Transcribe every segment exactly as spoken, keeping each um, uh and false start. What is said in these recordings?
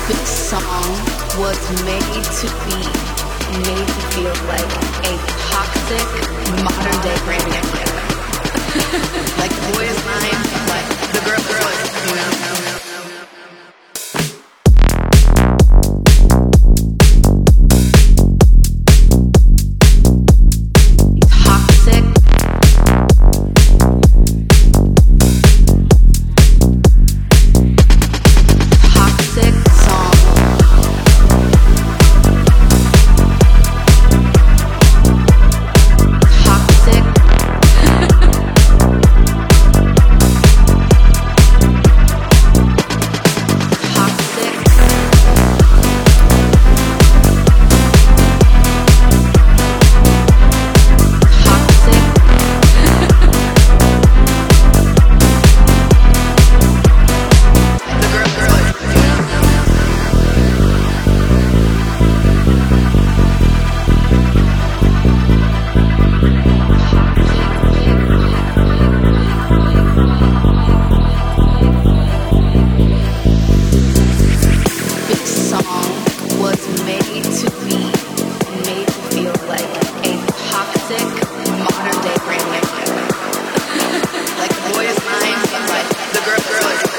This song was made to be made to feel like a toxic modern day Grammy anthem. Like the boy is mine, like the girl girl is, you know.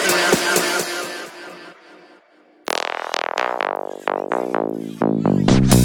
Like the boy is mine, but like the girl girl is, you know.